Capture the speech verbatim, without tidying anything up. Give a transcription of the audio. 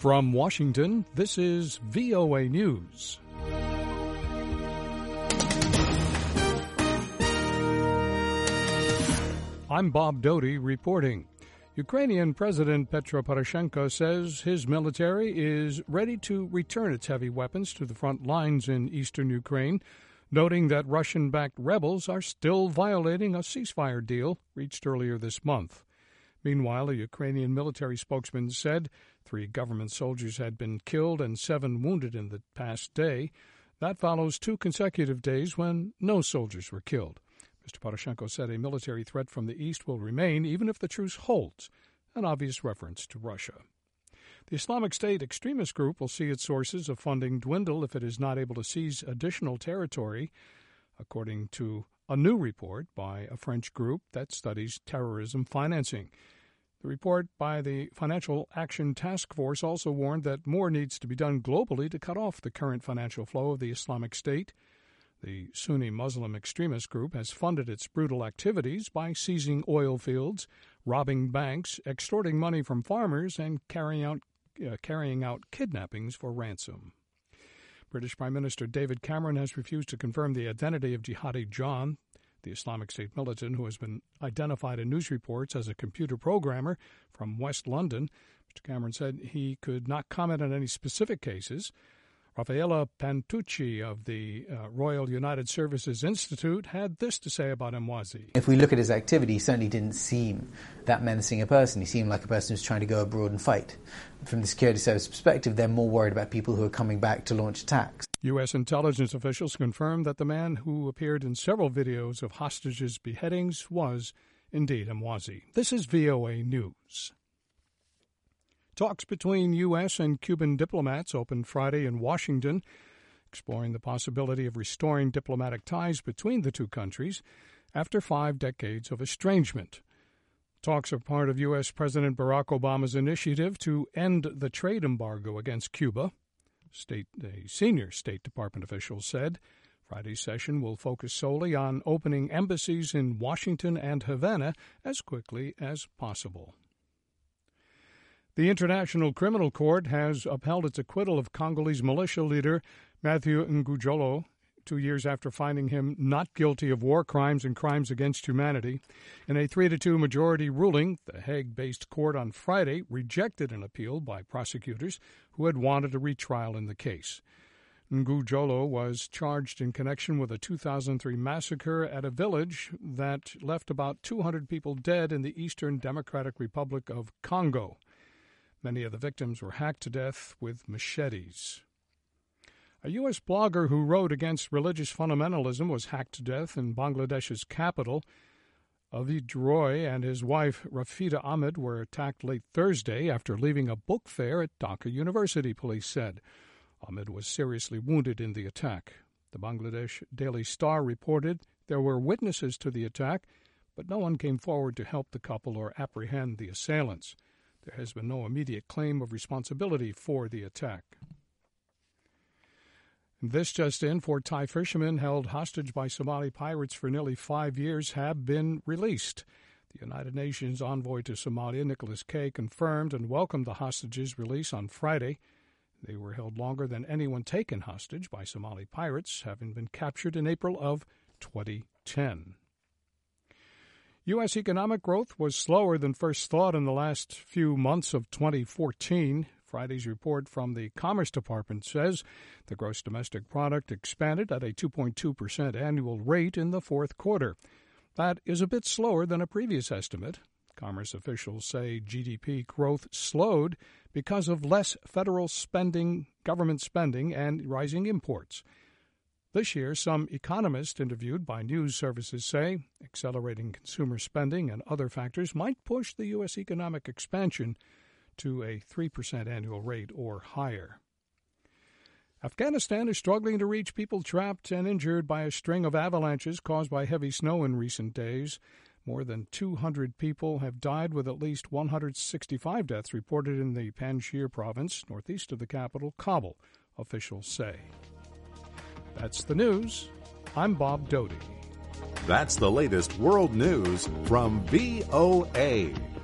From Washington, this is V O A News. I'm Bob Doty reporting. Ukrainian President Petro Poroshenko says his military is ready to return its heavy weapons to the front lines in eastern Ukraine, noting that Russian-backed rebels are still violating a ceasefire deal reached earlier this month. Meanwhile, a Ukrainian military spokesman said three government soldiers had been killed and seven wounded in the past day. That follows two consecutive days when no soldiers were killed. Mister Poroshenko said a military threat from the east will remain even if the truce holds, an obvious reference to Russia. The Islamic State extremist group will see its sources of funding dwindle if it is not able to seize additional territory, according to a new report by a French group that studies terrorism financing. The report by the Financial Action Task Force also warned that more needs to be done globally to cut off the current financial flow of the Islamic State. The Sunni Muslim extremist group has funded its brutal activities by seizing oil fields, robbing banks, extorting money from farmers, and carrying out, uh, carrying out kidnappings for ransom. British Prime Minister David Cameron has refused to confirm the identity of Jihadi John, the Islamic State militant who has been identified in news reports as a computer programmer from West London. Mister Cameron said he could not comment on any specific cases. Raffaella Pantucci of the uh, Royal United Services Institute had this to say about Emwazi. If we look at his activity, he certainly didn't seem that menacing a person. He seemed like a person who's trying to go abroad and fight. From the security service perspective, they're more worried about people who are coming back to launch attacks. U S intelligence officials confirmed that the man who appeared in several videos of hostages' beheadings was indeed Emwazi. This is V O A News. Talks between U S and Cuban diplomats opened Friday in Washington, exploring the possibility of restoring diplomatic ties between the two countries after five decades of estrangement. Talks are part of U S. President Barack Obama's initiative to end the trade embargo against Cuba. State, a senior State Department official said Friday's session will focus solely on opening embassies in Washington and Havana as quickly as possible. The International Criminal Court has upheld its acquittal of Congolese militia leader Mathieu Ngudjolo two years after finding him not guilty of war crimes and crimes against humanity. In a three to two majority ruling, the Hague-based court on Friday rejected an appeal by prosecutors who had wanted a retrial in the case. Ngudjolo was charged in connection with a two thousand three massacre at a village that left about two hundred people dead in the Eastern Democratic Republic of Congo. Many of the victims were hacked to death with machetes. A U S blogger who wrote against religious fundamentalism was hacked to death in Bangladesh's capital. Avid Roy and his wife Rafida Ahmed were attacked late Thursday after leaving a book fair at Dhaka University, police said. Ahmed was seriously wounded in the attack. The Bangladesh Daily Star reported there were witnesses to the attack, but no one came forward to help the couple or apprehend the assailants. There has been no immediate claim of responsibility for the attack. This just in, four Thai fishermen held hostage by Somali pirates for nearly five years have been released. The United Nations envoy to Somalia, Nicholas Kay, confirmed and welcomed the hostages' release on Friday. They were held longer than anyone taken hostage by Somali pirates, having been captured in April of twenty ten. U S economic growth was slower than first thought in the last few months of twenty fourteen. Friday's report from the Commerce Department says the gross domestic product expanded at a two point two percent annual rate in the fourth quarter. That is a bit slower than a previous estimate. Commerce officials say G D P growth slowed because of less federal spending, government spending, and rising imports. This year, some economists interviewed by news services say accelerating consumer spending and other factors might push the U S economic expansion to a three percent annual rate or higher. Afghanistan is struggling to reach people trapped and injured by a string of avalanches caused by heavy snow in recent days. More than two hundred people have died, with at least one hundred sixty-five deaths reported in the Panjshir province, northeast of the capital, Kabul, officials say. That's the news. I'm Bob Doty. That's the latest world news from V O A.